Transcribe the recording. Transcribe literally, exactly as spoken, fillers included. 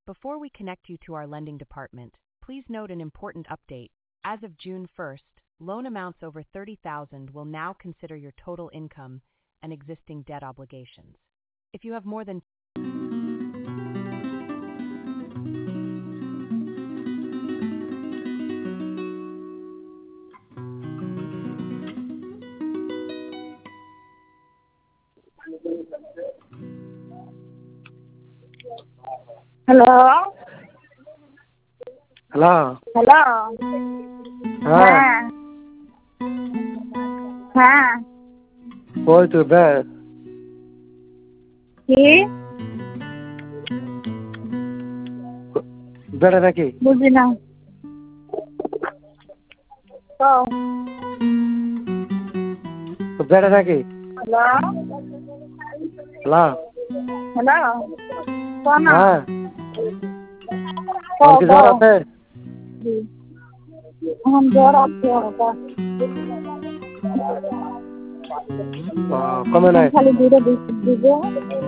Before we connect you to our lending department, please note an important update. As of June first, loan amounts over thirty thousand will now consider your total income and existing debt obligations. If you have more than Hello. Hello. Hello. हाँ हाँ हाँ बोल तू बे कि बेटा नाকি बुझी ना तो बेटा नाকি हेलो हेलो हेलो कौन हाँ को उनकी जरूरत है हम जोरा थे होगा कौन है खाली दूर दीजिए